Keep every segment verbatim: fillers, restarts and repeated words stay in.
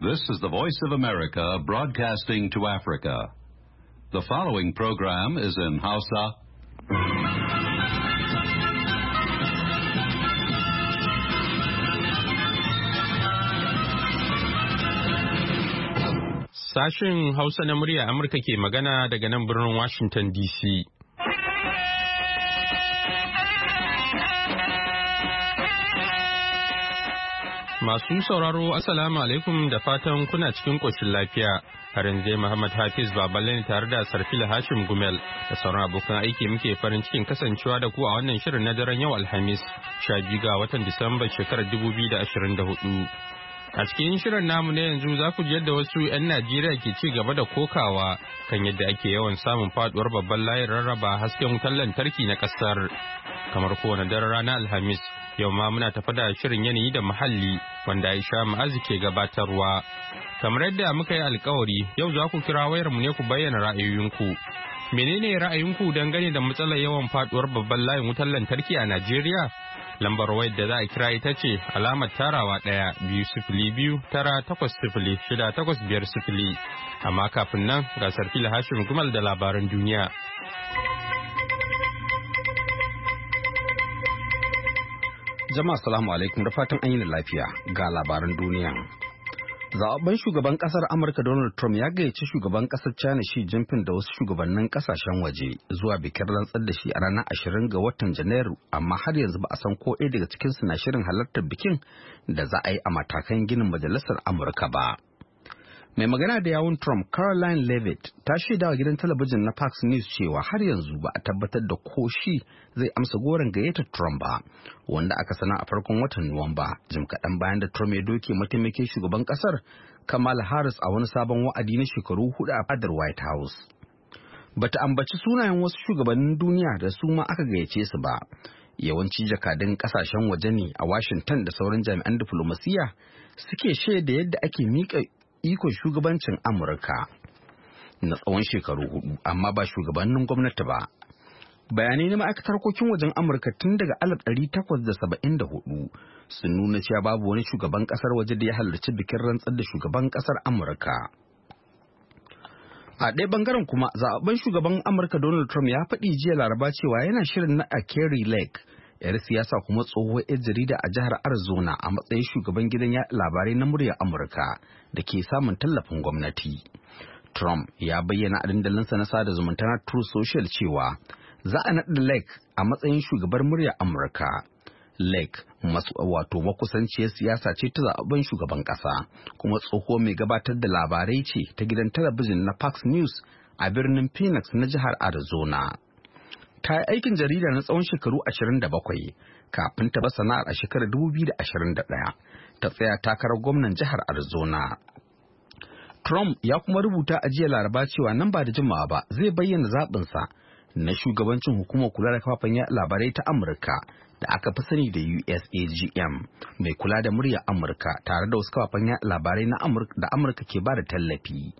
This is the Voice of America broadcasting to Africa. The following program is in Hausa. Sashen Hausa na murya Amurka ke magana daga nan birnin Washington D C. Masu sauraro Assalamu alaikum da fatan kuna cikin ƙoshin lafiya. Har yanzu Muhammad Hafiz Baballe ne tare da Sarfila Hashim Gumel da sauran abokan aiki muke farin cikin kasancewa da ku a wannan shirin na daren yau Alhamis, sha biyu ga watan Disamba shekarar dubu biyu da ashirin da hudu. A cikin shirin namu na yanzu za ku ji yadda wasu 'yan Najeriya ke ci gaba da kokawa kan yadda ake yawan samun faduwar babban layin rarraba hasken wutar lantarki na ƙasar. Kamar kowane daren ranar Alhamis, yau ma muna tafa da shirin yanayi da muhalli wanda Aisha Ma'azu ke gabatarwa. Kamar yadda muka yi alkawari, yau za ku kira wayarmu ne ku bayyana ra'ayoyinku. Menene ra'ayinku dangane da matsalar yawan faduwar babban layin wutar lantarki a Najeriya? Lambar wayar da za a kira ita ce alamar tarawa ɗaya biyu sifili biyu tara takwas sifili shida takwas biyar sifili. Amma kafin nan ga Sarfila Hashim Gumal da labaran duniya. Jama'a salamu alaikum da fatan an yi lafiya ga labaran duniya. Zaɓaɓɓen shugaban ƙasar Amurka Donald Trump ya gayyaci shugaban ƙasar China Xi Jinping da wasu shugabannin ƙasashen waje zuwa bikin rantsar da shi a ranar ashirin ga watan Janairu, amma har yanzu ba a san ko ɗaya daga cikinsu na shirin halartar bikin da za a yi a matakan ginin majalisar Amurka ba. Mai magana da yawun Trump, Caroline Leavitt, ta shaida wa gidan talabijin na Fox News cewa har yanzu ba a tabbatar da ko shi zai amsa goron gayyatar Trump ba, wanda aka sana a farkon watan Nuwamba, jim kaɗan bayan da Trump ya doke mataimakin shugaban ƙasar Kamala Harris a wani sabon wa'adi na shekaru hudu a fadar White House. Bata ambaci sunayen wasu shugabannin duniya da su ma aka gayyace su ba. Yawanci jakadun ƙasashen waje ne a Washington da sauran jami'an diflomasiyya suke shaida yadda ake miƙa ikon shugabancin Amurka na tsawon shekaru hudu, amma ba shugabannin gwamnati ba. Bayanai na ma'aikatar harkokin wajen Amurka tun daga alif ɗari takwas da saba'in da hudu sun nuna cewa babu wani shugaban kasar waje da ya halarci bikin rantsar da shugaban kasar Amurka. A ɗaya bangaren kuma, zaɓen shugaban Amurka Donald Trump ya faɗi jiya Laraba cewa yana shirin na a Kari Lake, yar siyasa kuma tsohuwar yar jarida a jihar Arizona, a matsayin shugaban gidan yaɗa labarai na muryar Amurka da ke samun tallafin gwamnati. Trump ya bayyana a dandalinsa na sada zumunta na Truth Social cewa za a naɗa Lake a matsayin shugabar muryar Amurka. Lake masu wato makusanciyar siyasa ce ta zaɓen shugaban ƙasa, kuma tsohuwar mai gabatar da labarai ce ta gidan talabijin na Fox News a birnin Phoenix na jihar Arizona. Ta yi aikin jarida na tsawon shekaru ashirin da bakwai kafin ta bar sana'ar a shekarar dubu biyu da ashirin da ɗaya, ta tsaya takarar gwamnan jihar Arizona. Trump ya kuma rubuta a jiya Laraba cewa nan ba da jimawa ba zai bayyana zaɓinsa na shugabancin hukumar kula da kafafen yaɗa labarai ta Amurka da aka fi sani da U S A G M, mai kula da muryar Amurka tare da wasu kafafen yaɗa labarai na Amurka da Amurka ke ba da tallafi.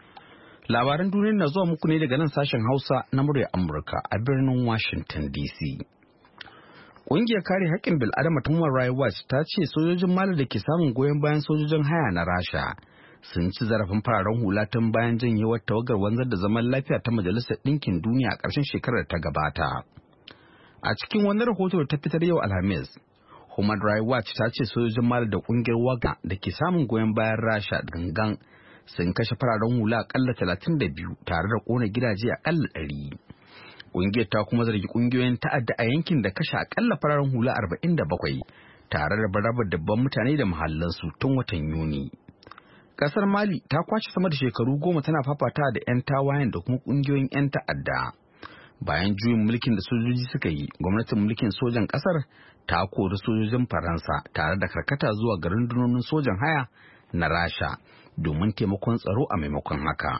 Labaran duniya na zuwa muku ne daga nan sashen Hausa na muryar Amurka a birnin Washington D C. Ƙungiyar kare haƙƙin bil'adama ta Human Rights Watch ta ce sojojin Mali da ke samun goyon bayan sojojin haya na Rasha sun ci zarafin fararen hula tun bayan janyewar tawagar wanzar da zaman lafiya ta Majalisar Ɗinkin Duniya a ƙarshen shekarar ta gabata. A cikin wani rahoto da ta fitar yau Alhamis, Human Rights Watch ta ce sojojin Mali da ƙungiyar Wagner da ke samun goyon bayan Rasha gangan sun kashe fararen hula akalla talatin da biyu tare da kona gidaje akalla ɗari. Ƙungiyar ta kuma zargi ƙungiyoyin ta'adda a yankin da kashe akalla fararen hula arba'in da bakwai tare da barabar dabban mutane da mahallansu tun watan Yuni. Ƙasar Mali ta kwace sama da shekaru goma tana fafata da 'yan tawayen da kuma ƙungiyoyin 'yan ta'adda. Bayan juyin mulkin da sojoji suka yi, gwamnatin mulkin sojan ƙasar ta kori sojojin Faransa tare da karkata zuwa ga rundunonin sojan haya na Rasha domin taimakon tsaro a maimakon haka.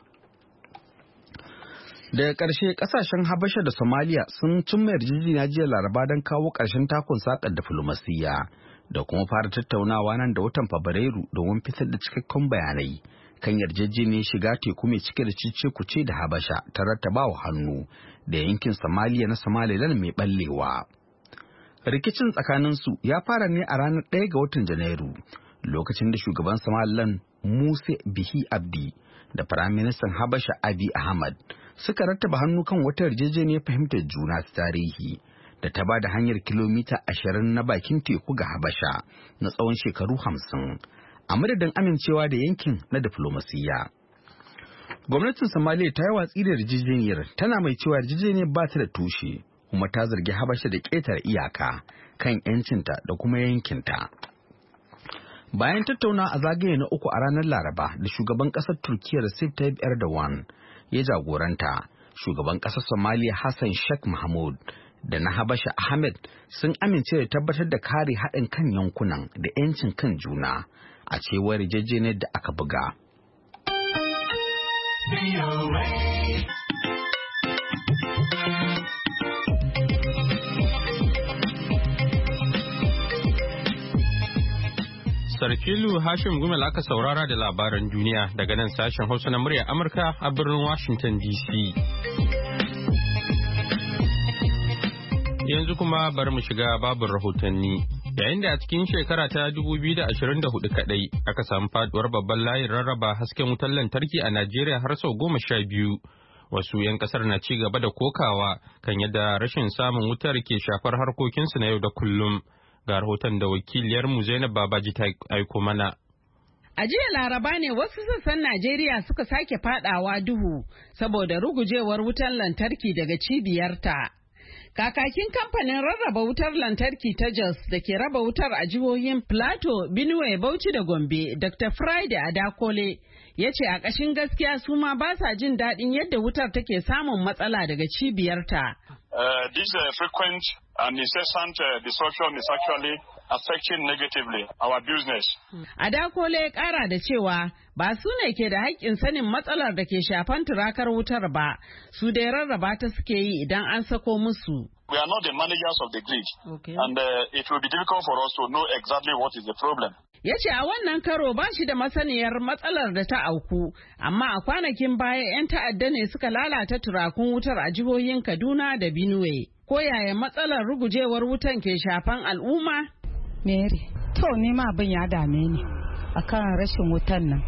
Daga ƙarshe, ƙasashen Habasha da Somalia sun cimma yarjejeniya jiya Laraba don kawo ƙarshen takun saƙar diflomasiyya da kuma fara tattaunawa nan da watan Fabrairu domin fitar da cikakken bayanai kan yarjejeniyar shiga teku mai cike da cece-kuce da Habasha ta rattabawa hannu da yankin Somalia na Somaliland mai ɓallewa. Rikicin tsakaninsu ya fara ne a ranar ɗaya ga watan Janairu, lokacin da shugaban Somaliland Musa Bihi Abdi da Firaministan Habasha Abiy Ahmed suka rattaba hannu kan wata yarjejeniyar fahimtar juna ta tarihi da ta ba da hanyar kilomita ashirin na bakin teku ga Habasha na tsawon shekaru hamsin a madadin amincewa da yankin na diflomasiyya. Gwamnatin Somalia ta yi watsi da yarjejeniyar, tana mai cewa yarjejeniyar ba ta da tushe kuma ta zargi Habasha da ƙetare iyaka kan 'yancinta da kuma yankinta. Bayan tattauna a zagaye na uku a ranar Laraba da shugaban ƙasar Turkiyya Recep Tayyip Erdogan ya jagoranta, shugaban ƙasar Somalia Hassan Sheikh Mohamud da na Habasha Ahmed sun amince da tabbatar da kare haɗin kan yankunan da 'yancin kan juna a cewar yarjejeniyar da aka buga. Sarfilu Hashim Gumel aka saurara da labaran duniya daga nan sashen Hausa na murya Amurka a birnin Washington D C. Yanzu kuma bari mu shiga babin rahotanni. Yayin da a cikin shekara ta dubu biyu da ashirin da hudu kadai aka samu faduwar babban layin rarraba hasken wutar lantarki a Najeriya har sau goma sha biyu. Wasu 'yan kasar na ci gaba da kokawa kan yadda rashin samun wutar ke shafar harkokinsu na yau da kullum. Ga rahoton da wakiliyarmu Zainab Babaji ta aiko mana. A jiya Laraba ne wasu sassan Najeriya suka sake fadawa duhu saboda rugujewar wutar lantarki daga cibiyarta. Kakakin kamfanin rarraba wutar lantarki ta Jos da ke raba wutar a jihohin Plateau, Benue, Bauchi da Gombe, Doctor Friday Adakole, ya ce a ƙashin gaskiya su ma ba sa jin daɗin yadda wutar take samun matsala daga cibiyarta. Uh, this uh, frequent and incessant uh, disruption is actually affecting negatively our business. Adakole ya ƙara da cewa ba su ne ke da haƙƙin sanin matsalar da ke shafan turakar wutar ba, su dai rarraba ta suke yi idan an sako musu. We are not the managers of the grid, okay. and uh, it will be difficult for us to know exactly what is the problem. Ya ce a wannan karo ba shi da masaniyar matsalar da ta auku, amma a kwanakin baya 'yan ta'adda ne suka lalata turakun wutar a jihohin Kaduna da Benue. Ko yaya matsalar rugujewar wutan ke shafan al'umma? Mary, to ni ma abin ya dame ni akan rashin wutan nan.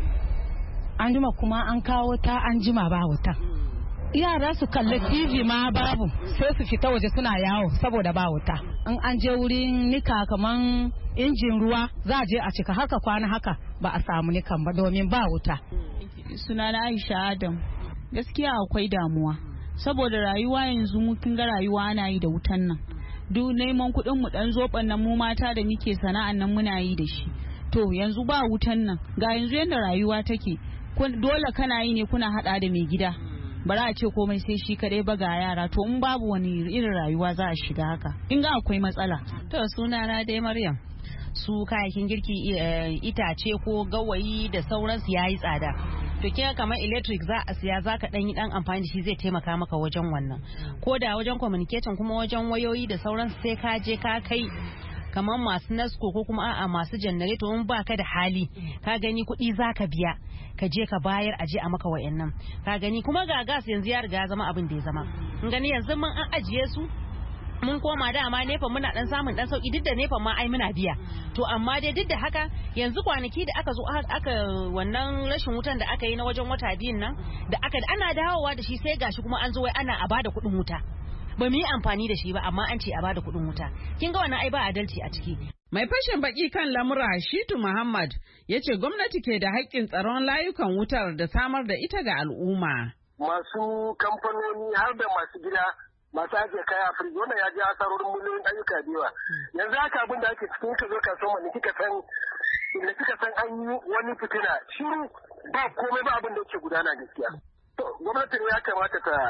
An jima kuma an kawo ta an jima ba wuta. Yara su kalli T V ma babu, sai su fita waje suna yawo saboda ba wuta. In an je wurin nika kaman injin ruwa za a je a cika haka kwana haka ba a samu nikan ba domin ba wuta. Sunana Aisha Adam. Gaskiya akwai damuwa saboda rayuwa yanzu mu kin ga rayuwa ana yi da wutan nan. Duk neman kuɗin mu dan zoban nan mu mata da muke sana'an nan muna yi da shi. To yanzu ba wutan nan. Ga yanzu yanda rayuwa take. Dole kana yi ne kuna hada da mai gida. Bara a ce komai sai shi kadai ba ga yara, to in babu wani irin rayuwa za a shiga haka. In ga akwai matsala. To sunana dai Maryam. Su kayakin girki itace ko gawayi da sauransu yayi tsada. To kika kamar electric za a siya zaka dan yi dan amfani da shi zai taimaka maka wajen wannan. Ko da wajen communication kuma wajen wayoyi da sauransu sai ka je ka kai kamar masu nasko ko kuma a'a masu janareto in baka da hali ka gani kuɗi zaka biya ka je ka bayar aje a maka wayannan ka gani kuma ga gas yanzu ya riga zama abin da ya zama in gani yanzu mun an ajiye su mun koma dama nefa muna dan samun dan sauki duk da nefa ma ai muna biya to amma dai duk da haka yanzu kwanaki da aka zo aka wannan rashin wutan da aka yi na wajen wata biyun nan da aka ana dawowa da shi sai gashi kuma an zo wai ana a bada kuɗin wuta ba mu yi amfani da shi ba amma an ce a bada kuɗin wuta kin ga wannan ai ba adalci a ciki. Mai fashin baki kan lamura Shitu Muhammad ya ce gwamnati ke da haƙƙin tsaron layukan wutar da samar da ita ga al'umma. Masu kamfanoni har da masu gida masu ajiye kaya a firji wannan ya ji asarorin miliyoyin ayyuka da yawa. Yanzu haka abin da ake cikin ka zo kasuwa ne kika san inda kika san an yi wani fitina shiru ba komai ba abin da yake gudana gaskiya. To gwamnatin ya kamata ta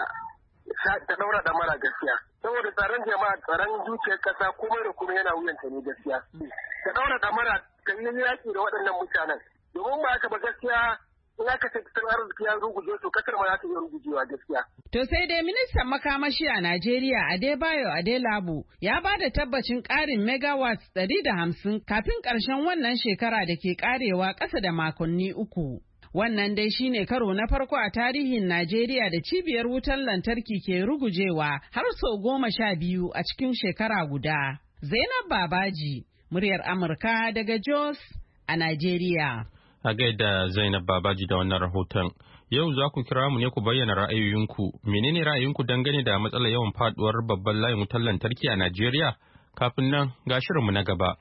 ta daura da mara gaskiya saboda tsaron jama'a tsaron zuciyar kasa komai da komai yana wuyanta ne gaskiya ta daura da mara ta yi yaki da waɗannan mutanen domin ba haka ba gaskiya in aka ce tattalin arziki ya ruguje to kasar ma za ta yi rugujewa gaskiya. To sai dai ministan makamashi a Najeriya Adebayo Adelabu ya ba da tabbacin ƙarin megawatts ɗari da hamsin kafin ƙarshen wannan shekara da ke ƙarewa ƙasa da makonni uku. Wannan dai shine karo na farko a tarihin Najeriya da cibiyar wutar lantarki ke rugujewa har sau goma sha biyu a cikin shekara guda. Zainab Babaji, muryar Amurka daga Jos a Najeriya. A gaida Zainab Babaji da wannan rahoton. Yau za ku kira mu ne ku bayyana ra'ayoyinku. Menene ra'ayinku dangane da matsalar yawan faduwar babban layin wutar lantarki a Najeriya? Kafin nan ga shirinmu na gaba.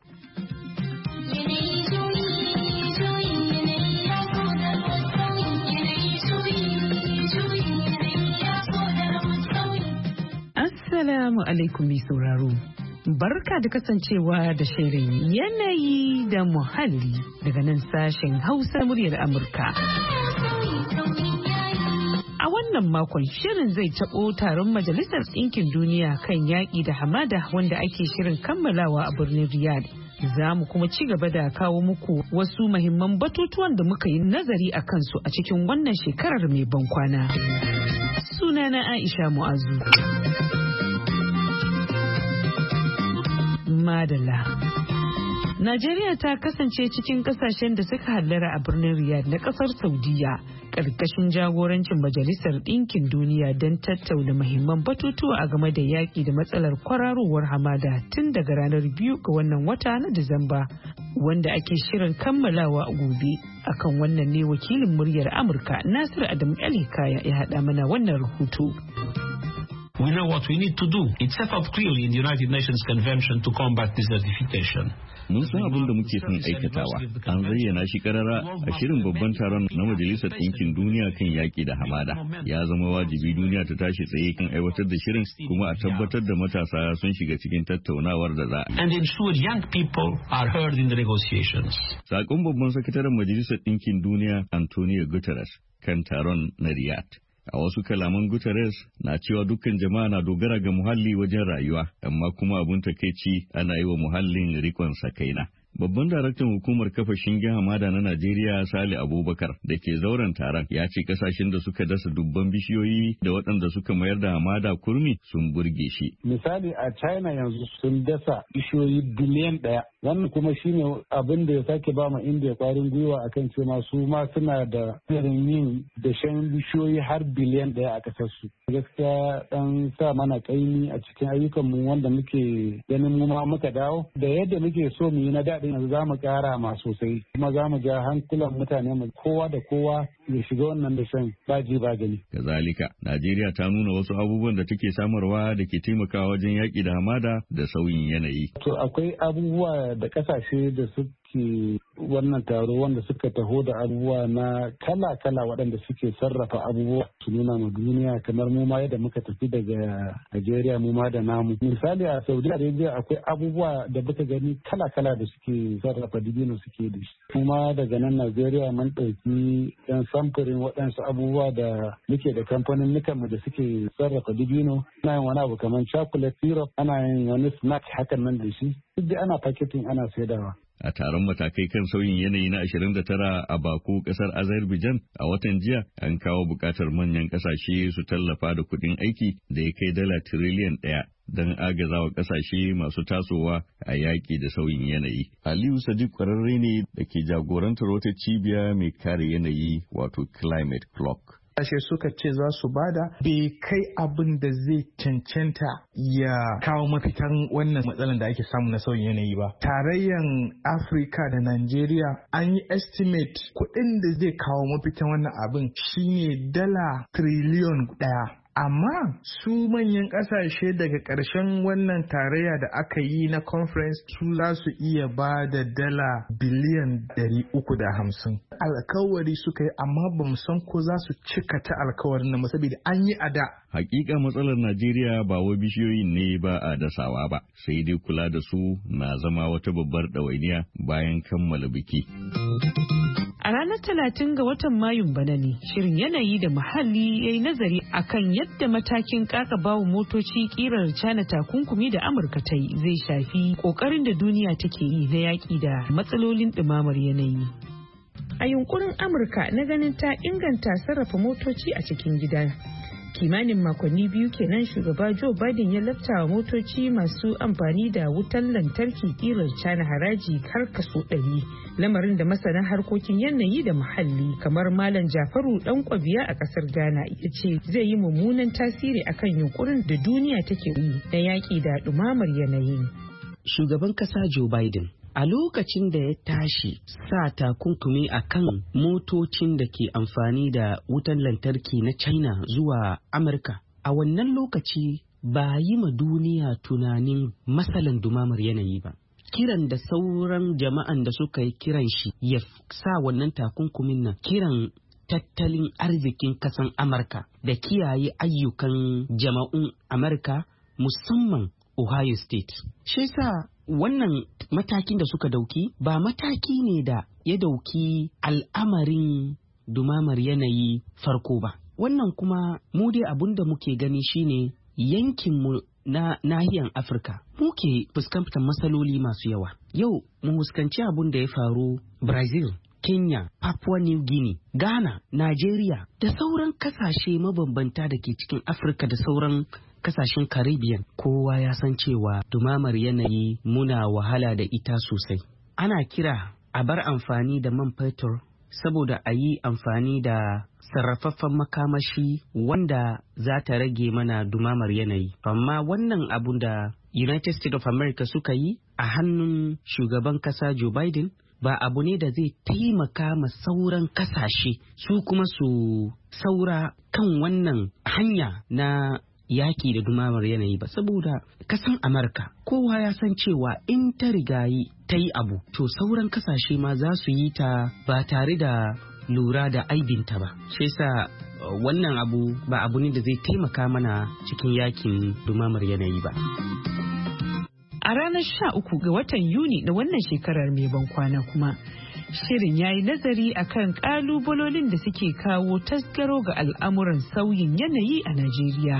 Assalamu alaikum mai sauraro. Barka da kasancewa da shirin yanayi da muhalli daga nan sashen Hausa muryar Amurka. A wannan makon shirin zai taɓo taron Majalisar Ɗinkin Duniya kan yaƙi da hamada wanda ake shirin kammalawa a birnin Riyadh. Za mu kuma ci gaba da kawo muku wasu mahimman batutuwan da muka yi nazari a kansu a cikin wannan shekarar mai bankwana. Sunana Aisha Mu'azu. Madalla. Najeriya ta kasance cikin kasashen da suka hallara a birnin Riyadh na kasar Saudiya ƙarƙashin jagorancin Majalisar Ɗinkin Duniya don tattauna muhimman batutuwa a game da yaƙi da matsalar kwararowar hamada tun daga ranar biyu ga wannan wata na Disamba wanda ake shirin kammalawa a gobe. Akan wannan ne wakilin muryar Amurka Nasiru Adamu Alhikaya ya haɗa mana wannan rahoto. We know what we need to do. It's set out clearly in the United Nations Convention to combat desertification. Mun san abin da muke son aikatawa. An zayyana shi karara a shirin babban taron na Majalisar Ɗinkin Duniya kan yaƙi da hamada. Ya zama wajibi duniya ta tashi tsaye kan aiwatar da shirin kuma a tabbatar da matasa sun shiga cikin tattaunawar da za a yi. And ensure young people are heard in the negotiations. Sakon babban sakataren Majalisar Ɗinkin Duniya Antonio Guterres kan taron na Riyadh. A wasu kalaman Guterres na cewa dukkan jama'a na dogara ga muhalli wajen rayuwa, amma kuma abun takeici ana yi wa muhallin rikon sakaina. Babban daraktan hukumar kafa shingen hamada na Najeriya Sale Abubakar da ke zauren taron ya ce kasashen da suka dasa dubban bishiyoyi da waɗanda suka mayar da hamada kurmi sun burge shi. Misali a China yanzu sun dasa bishiyoyi biliyan ɗaya. Wannan kuma shine abin da ya sake ba ma India kwarin gwiwa akan cewa su ma suna da irin yin dashen bishiyoyi har biliyan ɗaya a ƙasar su. Gaskiya dan sa mana kaimi a cikin ayyukan mu wanda muke ganin mu ma muka dawo da yadda muke so mu yi na daɗin yanzu za mu ƙara ma sosai kuma za mu ja hankulan mutane mu kowa da kowa ya shiga wannan dashen baji ba gani. Kazalika, Najeriya ta nuna wasu abubuwan da take samarwa da ke taimakawa wajen yaƙi da hamada da sauyin yanayi. To akwai abubuwa da ƙasashe da suke wannan taro wanda suka taho da abubuwa na kala-kala waɗanda suke sarrafa abubuwa su nuna ma duniya kamar mu ma yadda muka tafi daga Najeriya mu ma da namu. Misali a Saudi Arabia akwai abubuwa da muka gani kala-kala da suke sarrafa dibino suke da shi. Kuma daga nan Najeriya mun ɗauki ɗan samfurin waɗansu abubuwa da muke da kamfanin mu da suke sarrafa dibino. Ana yin wani abu kamar chocolate syrup, ana yin wani snack hakan nan da shi. Duk da ana packaging ana saidawa. A taron matakai kan sauyin yanayi na ashirin da tara a Baku kasar Azerbaijan a watan jiya an kawo bukatar manyan kasashe su tallafa da kuɗin aiki da ya kai dala tiriliyan ɗaya don agazawa kasashe masu tasowa a yaƙi da sauyin yanayi. Aliyu Sadiq kwararre ne da ke jagorantar wata cibiya mai kare yanayi wato Climate Clock. Ashe suka ce za su bada bai kai abin da zai cancanta ya kawo mafitan wannan matsalar da ake samu na sauyin yanayi ba. Tarayyan Afirka da Najeriya an yi estimate kuɗin da zai kawo mafitan wannan abin shine dala triliyon ɗaya. Amma su manyan ƙasashe daga ƙarshen wannan tarayya da aka yi na conference su za su iya ba da dala biliyan ɗari uku da hamsin. Alkawari suka yi amma ba mu san ko za su cika ta alkawarin nan saboda an yi a da. Hakika matsalar Najeriya ba wa bishiyoyin ne ba a dasawa ba, sai dai kula da su na zama wata babbar ɗawainiya bayan kammala biki. A ranar talatin ga watan Mayun bana ne, shirin yanayi da muhalli ya yi nazari akan yadda matakin bawa motoci kirar China takunkumi da Amurka ta yi zai shafi ƙoƙarin da duniya take yi na yaƙi da matsalolin ɗumamar yanayi. A yunkurin Amurka na ganin ta inganta sarrafa motoci a cikin gida. Kimanin makonni biyu kenan shugaba Joe Biden ya lafta wa motoci masu amfani da wutar lantarki kirar China haraji har kaso ɗari, lamarin da masana harkokin yanayi da muhalli kamar Malam Jafaru Dan Kwabiya a kasar Ghana ya ce zai yi mummunan tasiri akan yunkurin da duniya take yi na yaƙi da ɗumamar yanayi. Shugaban ƙasa Joe Biden a lokacin da ya tashi sa takunkumi a kan motocin da ke amfani da wutan lantarki na China zuwa Amurka, a wannan lokaci ba yi ma duniya tunanin matsalan dumamar yanayi ba. Kiran da sauran jama'an da suka yi kiran shi ya sa wannan takunkumin nan kiran tattalin arzikin kasan Amurka da kiyaye ayyukan jama'un Amurka musamman Ohio State. Shi sa wannan matakin da suka dauki ba mataki ne da ya dauki al'amarin dumamar yanayi farko ba. Wannan kuma mu dai abun da muke gani shine yankinmu na nahiyar Afirka muke fuskantar matsaloli masu yawa. Yau mu fuskanci abun da ya faru Brazil, Kenya, Papua New Guinea, Ghana, Nigeria da sauran kasashe mabambanta da ke cikin Afirka da sauran kasashen Caribbean. Kowa ya san cewa dumamar yanayi muna wahala da ita sosai. Ana kira a bar amfani da man fetur saboda a yi amfani da sarrafaffen makamashi wanda za ta rage mana dumamar yanayi. Amma wannan abun da United States of America suka yi a hannun shugaban kasa Joe Biden ba abu ne da zai taimaka ma sauran kasashe su kuma su saura kan wannan hanya na yaki da dumamar yanayi ba, saboda kasan Amurka kowa ya san cewa in ta rigayi ta yi abu to sauran kasashe ma za su yi ta ba tare da lura da aibinta ba. Shi yasa wannan abu ba abu ne da zai taimaka mana cikin yakin dumamar yanayi ba. A ranar sha uku ga watan Yuni na wannan shekarar mai ban kwana kuma, shirin ya yi nazari akan kalubalolin da suke kawo tasgaro ga al'amuran sauyin yanayi a Najeriya.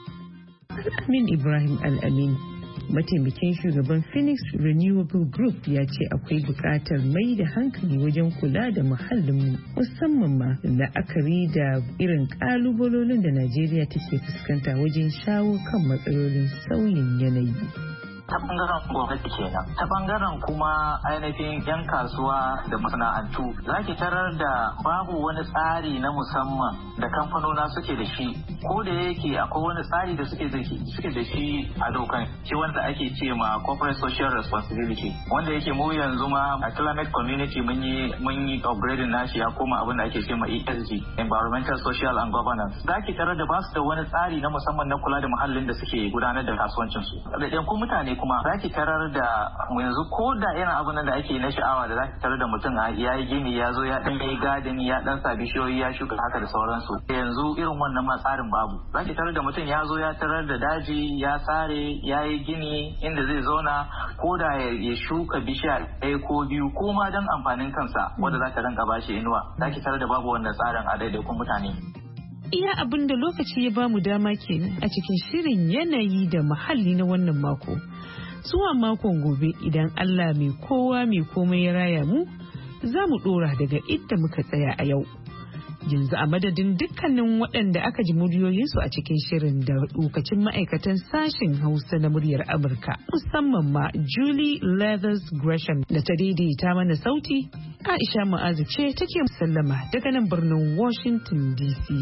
Amin Ibrahim Al-Amin, mataimakin shugaban Phoenix Renewable Group, ya ce akwai buƙatar mai da hankali wajen kula da muhallinmu, musamman ma la'akari da irin kalubalolin da Najeriya take fuskanta wajen shawo kan matsalolin sauyin yanayi. ta bangaren gwamnati kenan, ta bangaren kuma ainihin yan kasuwa da masana'antu za ki tarar da babu wani tsari na musamman da kamfanona suke da shi, ko da yake akwai wani tsari da suke da suke da shi a dokan shi wanda ake ce ma corporate social responsibility, wanda yake mu yanzu ma a climate community mun yi mun yi upgrading nashi ya koma abin da ake ce ma E S G, environmental social and governance. Za ki tarar da ba su da wani tsari na musamman na kula da muhallin da suke gudanar da kasuwancin su. Da kuma mutane kuma za ki tarar da yanzu ko da irin abin da ake na sha'awa da za ki tarar da mutum ya yi gini ya zo ya dan yi gadin ya dan sa bishiyoyi ya shuka haka da sauransu. Yanzu irin wannan ma tsarin babu. Za ki tarar da mutum ya zo ya tarar da daji ya sare ya yi gini inda zai zauna ko da ya shuka bishiya ɗaya ko biyu ko ma don amfanin kansa wanda za ta rinka bashi inuwa. Za ki tarar da babu wannan tsarin a daidaikun mutane. Iya abin da lokaci ya bamu dama kenan a cikin shirin yanayi da muhalli na wannan mako. Zuwa makon gobe idan Allah mai kowa mai komai ya raya mu, za mu dora daga inda muka tsaya a yau. Yanzu a madadin dukkanin waɗanda aka ji muryoyinsu a cikin shirin da lokacin ma'aikatan sashen Hausa na muryar Amurka, musamman ma Julie Leathers Gresham da ta daidaita mana sauti, Aisha Mu'azu ce take sallama daga nan birnin Washington D C.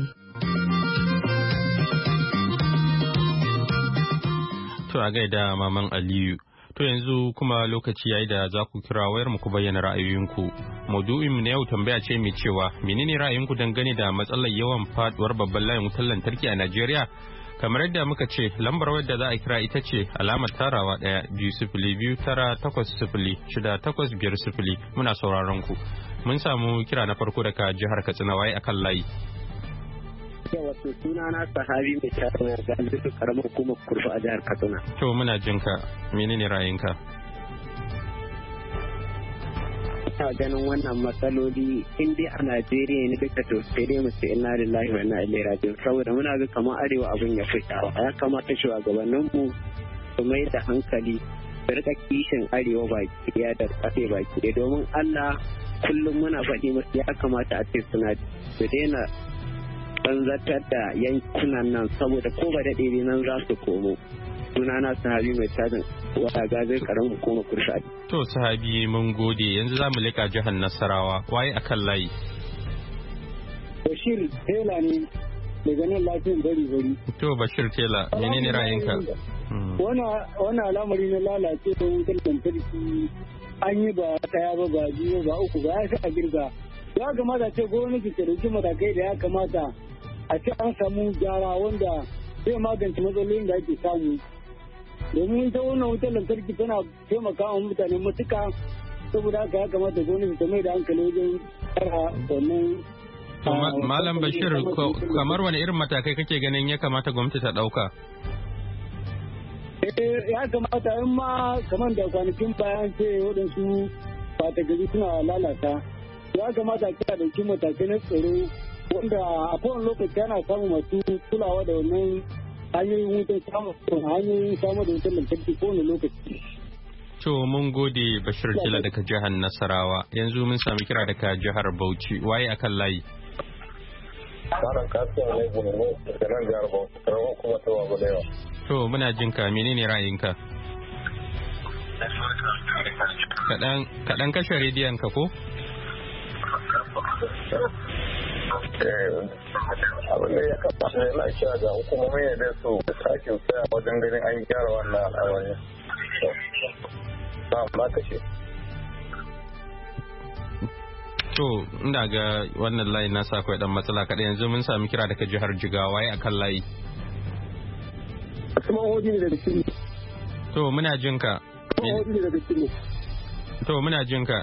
To a gaida Maman Aliyu. To yanzu kuma lokaci yayi da za ku kira wayar mu ku bayyana ra'ayoyinku. Maudu'in mu na yau tambaya ce mai cewa menene ra'ayinku dangane da matsalar yawan faduwar babban layin wutar lantarki a Najeriya? Kamar yadda muka ce lambar wadda za a kira ita ce alamar tarawa ɗaya biyu sifili biyu tara takwas sifili shida takwas biyar sifili. Muna sauraron ku. Mun samu kira na farko daga jihar Katsina waye akan layi. Wato suna na sahabi mai shafin ya gani su karamar hukumar kurfa a jihar Katsina. To muna jinka, menene ra'ayinka? Ina ganin wannan matsaloli in dai a Najeriya ne duka to sai dai mu ce inna lillahi wa inna ilaihi raji'un, saboda muna ga kamar arewa abin ya fi shawa. Ya kamata shugabannin mu su mai da hankali su rika kishin arewa baki ɗaya da ƙasa baki ɗaya, domin Allah kullum muna faɗi musu ya kamata a ce suna su daina banzatar da yankunan nan, saboda ko ba daɗe nan za su komo. Sunana sahabi mai tajin wata gazir karamin hukumar kurfa. To sahabi mun gode, yanzu za mu leƙa jihar Nasarawa waye akan layi. Bashir Tela ne daga nan lafiyan bari bari. To Bashir Tela, menene ra'ayinka? Wannan al'amari na lalace da wutar lantarki an yi ba ɗaya ba ba biyu ba uku ba ya sa a girga. Ya kamata ce gwamnati ta dauki matakai da ya kamata a ce an samu gyara wanda zai magance matsalolin da ake samu. Domin ita wannan wutar lantarki tana taimakawa mutane matuka, saboda haka ya kamata gwamnati ta mai da hankali wajen tsara wannan. Malam Bashir, kamar wani irin matakai kake ganin ya kamata gwamnati ta ɗauka? Ya kamata in ma kamar da kwanakin bayan ce waɗansu bata gari suna lalata, ya kamata a ɗauki matakai na tsaro wanda a kowane lokaci ana samun masu kulawa da wannan hanyoyin wutan samun hanyoyin samun da wutan lantarki kowane lokaci. To mun gode Bashir Jila daga jihar Nasarawa. Yanzu mun sami kira daga jihar Bauchi. Waye akan layi? Karan kasuwa ne gumi daga nan jihar Bauchi, karamar kuma ta wago da yawa. To muna jin ka, menene ra'ayinka? Kaɗan kashe rediyon ka ko? Abin da ya kamata ne na kira ga hukumomi ne da su sake tsaya wajen ganin an gyara wannan al'amari. Ba ma kashe. To, ina ga wannan layi na sa akwai dan matsala kaɗai, yanzu mun sami kira daga jihar Jigawa ya akan layi. Kuma hodi ne daga Kano. To, muna jin ka. Kuma hodi ne daga Kano. To, muna jin ka.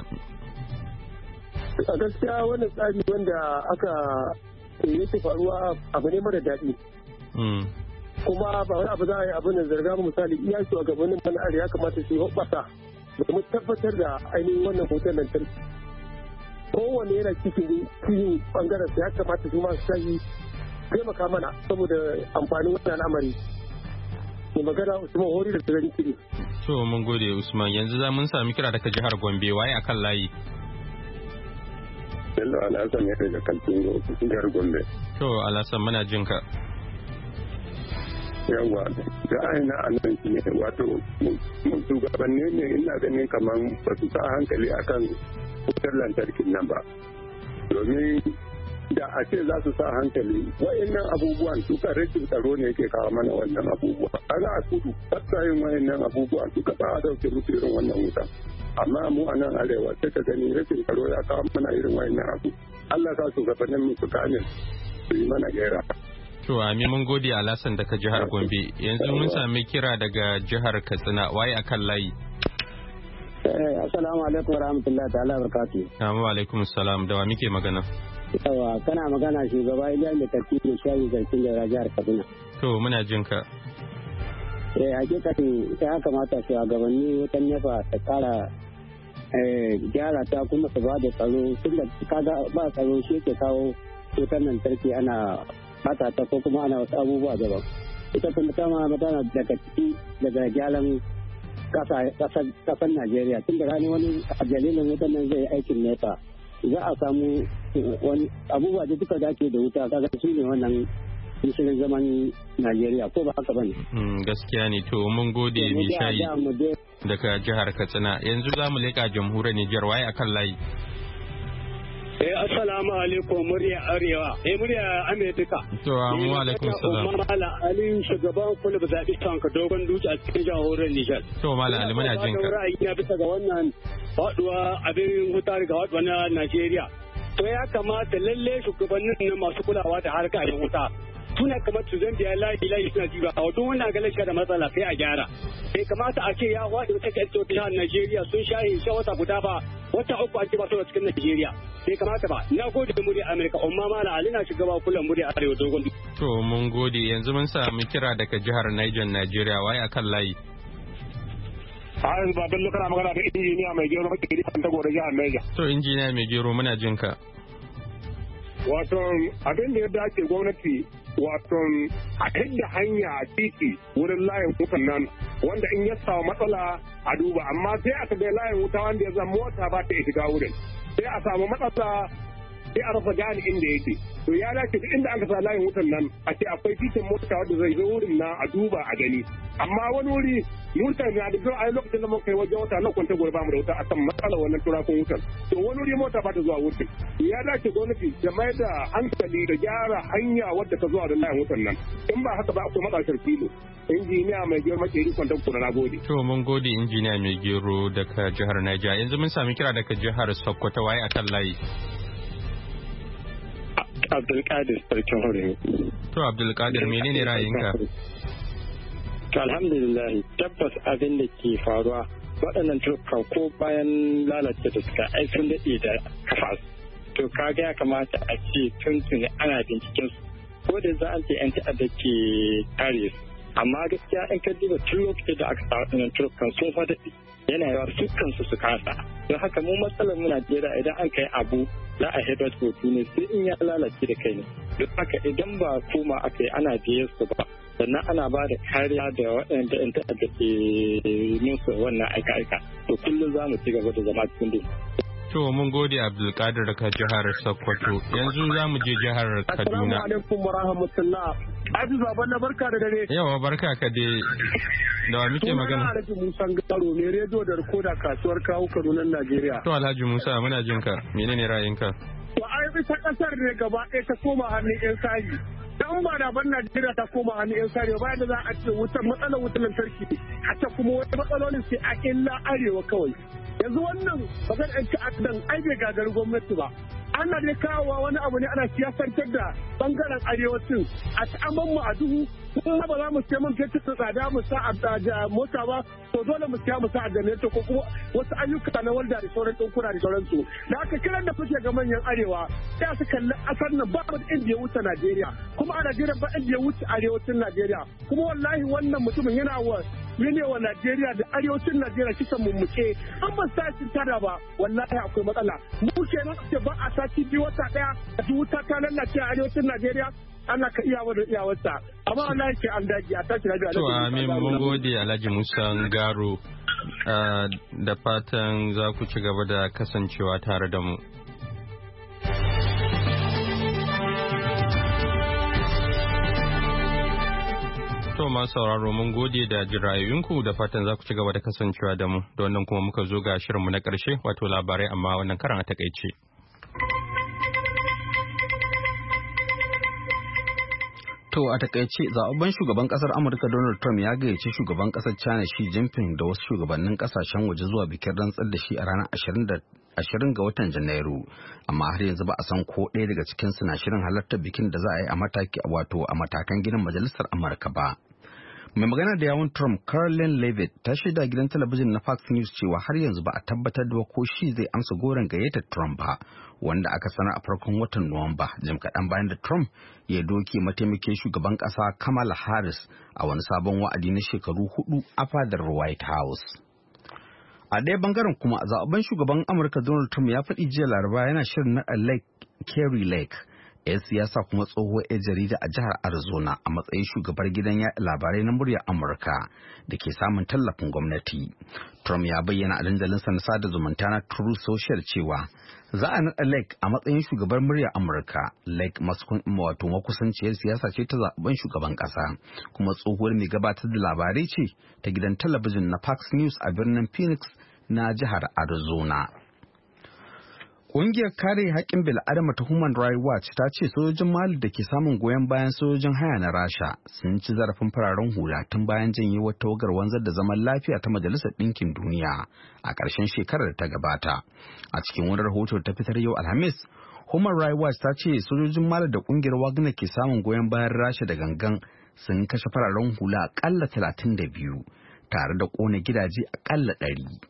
A gaskiya wannan tsari wanda aka yake faruwa abu ne mara daɗi. Kuma ba wani abu za a yi abin da zarga mu misali iya su a gabanin man'ar ya kamata su yi hoɓɓasa da mu tabbatar da ainihin wannan hoton lantarki. Kowane yana cikin cikin bangaren ya kamata su masu shayi taimaka mana saboda amfanin wannan al'amari. Mai magana Usman Hori da Tsirin Kiri. To mun gode Usman, yanzu za mun sami kira daga jihar Gombe, waye akan layi? Bello Alhassan ya daga Kaltungo jihar Gombe. To Alhassan muna jin ka. Yawwa da aina a nan shi ne wato shugabanni ne ina ganin kamar ba su sa hankali akan wutar lantarkin nan ba. Domin da a ce za su sa hankali wa'annan abubuwan suka rashin tsaro ne yake kawo mana wannan abubuwa. Kaga a kudu fasta yin wa'annan abubuwan suka ba a dauke musu irin wannan wutan. Amma mu a nan arewa sai ka gani rashin tsaro ya kawo mana irin wa'annan abu. Allah sa shugabannin mu su gane su yi mana gera. To Ami mun gode Alhassan daga jihar Gombe. Yanzu mun sami kira daga jihar Katsina, waye akan layi? Eh assalamu alaikum warahmatullahi ta'ala barakatuh. Assalamu alaikum assalam, da wa muke magana? Yawa kana magana shugaba Iliya da Kafi da Shayi Zarkin da jihar Kaduna. To muna jin ka. Eh hakikatin sai aka mata su a gabanni wata nefa ta kara eh gyara ta kuma su ba da tsaro tunda kaga ba tsaro shi ke kawo wutar lantarki ana bata ta ko kuma ana wasu abubuwa daban. Ita kuma ta ma tana daga ciki daga gyaran kasar Najeriya tun da rani wani a dalilin wutan nan zai aikin nefa za a samu wani abubuwa da duka dace da wuta kaga shi ne wannan shirin zaman Najeriya ko ba haka bane. Gaskiya ne, to mun gode mai shayi daga jihar Katsina. Yanzu za mu leƙa jamhuriyar Nijar, waye akan layi? Eh assalamu alaikum murya arewa eh murya Amerika. To mu alaikum salam. Mala Ali shugaban kulub zabi tanka dogon duci a cikin jamhuriyar Nijar. To Mala Ali muna jin ka. Ra'ayi na bisa ga wannan faduwa abin wuta ga faduwa na Najeriya. To ya kamata lalle shugabannin na masu kulawa da harkar wuta suna kamar su zan biya layi layi suna jiba a wato wannan galasha da matsala sai a gyara. Bai kamata a ce ya faɗi wata kyautar jihar Najeriya sun shaye sha wata guda ba wata uku an ce ba su cikin Najeriya. Bai kamata ba. Na gode murya Amerika umma mala Ali na shugaba kullum murya Arewa dogon. To mun gode, yanzu mun sami kira daga jihar Niger Najeriya, waye akan layi? A yanzu ba bello kana magana da injiniya mai gero maka gidi kan tago da jihar Niger. To injiniya mai gero muna jin ka. Wato abin da yadda ake gwamnati wato a hidda hanya a titi wurin layin wutan nan wanda in ya samu matsala a duba amma sai aka ga layin wuta wanda ya zama mota ba ta shiga wurin sai a samu matsala sai a rasa gane inda yake. To ya dace duk inda aka sa layin wutan nan a ce akwai titin mota wanda zai zo wurin na a duba a gani. Amma wani wuri motar na da zuwa a lokacin da muka kai wajen wata na kwanta gobe ba mu da wuta akan matsalar wannan turakun wutan. To wani wuri mota ba ta zuwa wurin. Ya dace gwamnati da mai da hankali da gyara hanya wadda ta zuwa da layin wutan nan. In ba haka ba akwai matsashar filo. Injiniya mai gero makeri kwantar kuna na gode. To mun gode injiniya mai gero daga jihar Niger. Yanzu mun sami kira daga jihar Sokoto waye akan layi. Abdulkadir sarkin hurumi. To Abdulkadir menene ra'ayinka? To alhamdulillah tabbas abin da ke faruwa waɗannan turkan ko bayan lalace da suka ai sun daɗe da kafa to kaga ya kamata a ce tuntuni ana binciken su ko da za a ce yan ta'adda ke kare su amma gaskiya in ka duba tun lokacin da aka sa waɗannan turkan sun fa daɗe yana yawa su kansu su kasa don haka mu matsalar mu Najeriya idan an kai abu za a head kotu ne sai in ya lalace da kai ne don haka idan ba koma aka yi ana biye su ba sannan ana ba da kariya da waɗanda yan ta'adda ke musu wannan aika-aika to kullum za mu ci gaba da zama cikin dai. To mun gode Abdulkadir daga jihar Sokoto yanzu za mu je jihar Kaduna. Assalamu alaikum wa rahmatullah. Aji baban na barka da dare. Yawa barka ka dai. Da wa muke magana? Sunana Alhaji Musa Garo mai rediyo da rikoda kasuwar kawo Kaduna Najeriya. To Alhaji Musa muna jin ka. Menene ra'ayinka? To ai bisa kasar ne gaba ɗaya ta koma hannun yan sayi. Dan ba da ban Najeriya ta koma hannun yan sayi bayan da za a ce wutar matsalar wutar lantarki hatta kuma wata matsalolin sai a illa arewa kawai. Yanzu wannan bazan ɗan ta'addan ai bai gagari gwamnati ba. Ana dai kawowa wani abu ne ana siyasantar da bangaren arewacin a ta'amman mu a duhu kuma ba za mu sai mun fetur da tsada mu sa a mota ba to dole mu siya mu sa a janareto ko kuma wasu ayyuka na walda da sauran ɗaukuna da sauransu da aka kiran da kuke ga manyan arewa sai su kalli ƙasar nan ba mu inda ya wuce Najeriya kuma a Najeriya ba inda ya wuce arewacin Najeriya kuma wallahi wannan mutumin yana wa yana wa Najeriya da arewacin Najeriya kisan mummuke an ba sa shi tada ba wallahi akwai matsala mu kenan ce ba a sati biyu wata daya a wuta ta lallace a arewacin Najeriya ana ka iya da iyawarsa amma Allah yake an dage a tashi lafiya. To amin mun gode Alhaji Musa Ngaro da fatan za ku ci gaba da kasancewa tare da mu. To masu sauraro mun gode da jirayoyinku da fatan za ku ci gaba da kasancewa da mu da wannan kuma muka zo ga shirinmu na ƙarshe wato labarai amma wannan karan a takaice. To a takaice zaɓen shugaban ƙasar Amurka Donald Trump ya gayyaci shugaban ƙasar China Xi Jinping da wasu shugabannin ƙasashen waje zuwa bikin rantsar da shi a ranar ashirin ga watan Janairu. Amma har yanzu ba a san ko ɗaya daga cikinsu na shirin halartar bikin da za a yi a mataki wato a matakan gidan majalisar Amurka ba. Mai magana da yawun Trump, Caroline Leavitt, ta shaida gidan talabijin na Fox News cewa har yanzu ba a tabbatar da ko shi zai amsa goron gayyatar Trump ba, wanda aka sanar a farkon watan Nuwamba, jim kaɗan bayan da Trump ya doke mataimakin shugaban ƙasa Kamala Harris a wani sabon wa'adi na shekaru hudu a fadar White House. A ɗaya bangaren kuma, zaɓen shugaban Amurka Donald Trump ya faɗi jiya Laraba yana shirin naɗa Lake Kerry Lake. 'yan siyasa kuma tsohuwar 'yan jarida a jihar Arizona a matsayin shugabar gidan labarai na muryar Amurka da ke samun tallafin gwamnati. Trump ya bayyana a dandalinsa na sada zumunta na Truth Social cewa za a naɗa Lake a matsayin shugabar muryar Amurka. Lake wato makusanciyar siyasa ce ta zaben shugaban ƙasa kuma tsohuwar mai gabatar da labarai ce ta gidan talabijin na Fox News a birnin Phoenix na jihar Arizona. Ƙungiyar kare haƙƙin bil'adama ta Human Rights Watch ta ce sojojin Mali da ke samun goyon bayan sojojin haya na Rasha sun ci zarafin fararen hula tun bayan janyewar tawagar wanzar da zaman lafiya ta Majalisar Ɗinkin Duniya a ƙarshen shekarar da ta gabata. A cikin wani rahoto ta fitar yau Alhamis, Human Rights Watch ta ce sojojin Mali da ƙungiyar Wagner ke samun goyon bayan Rasha da gangan sun kashe fararen hula aƙalla talatin da biyu tare da ƙona gidaje aƙalla ɗari.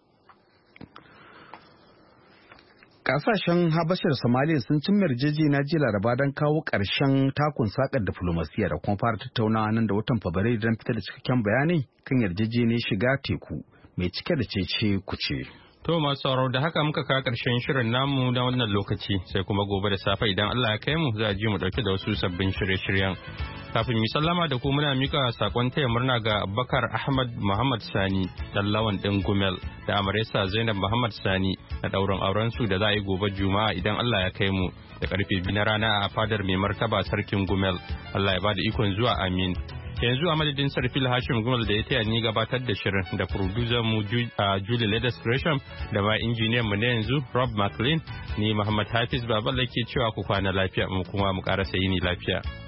Kasashen Habashar Somalia sun cimma yarjejeniya jiya Laraba don kawo ƙarshen takun sakar diflomasiyya da kuma fara tattaunawa nan da watan Fabrairu don fitar da cikakken bayani kan yarjejeniyar shiga teku mai cike da cece kuce. To masu sauraro da haka muka kawo ƙarshen shirin namu na wannan lokaci sai kuma gobe da safe idan Allah ya kai mu za a ji mu ɗauke da wasu sabbin shirye-shiryen. Kafin mu sallama da ku muna mika sakon taya murna ga Abubakar Ahmad Muhammad Sani dan lawan ɗin Gumel da Amaresa Zainab Muhammad Sani na ɗaurin auren su da za a yi gobe Juma'a idan Allah ya kai mu da karfe biyu na rana a fadar mai martaba sarkin Gumel. Allah ya bada ikon zuwa amin. Yanzu a madadin Sarfil Hashim Gumal da ya taya ni gabatar da shirin da producer mu Julie Ledes Gresham da ma injiniyan mu na yanzu Rob McLean ni Muhammad Hafiz Baballe ke cewa ku kwana lafiya mu kuma mu ƙarasa yini lafiya.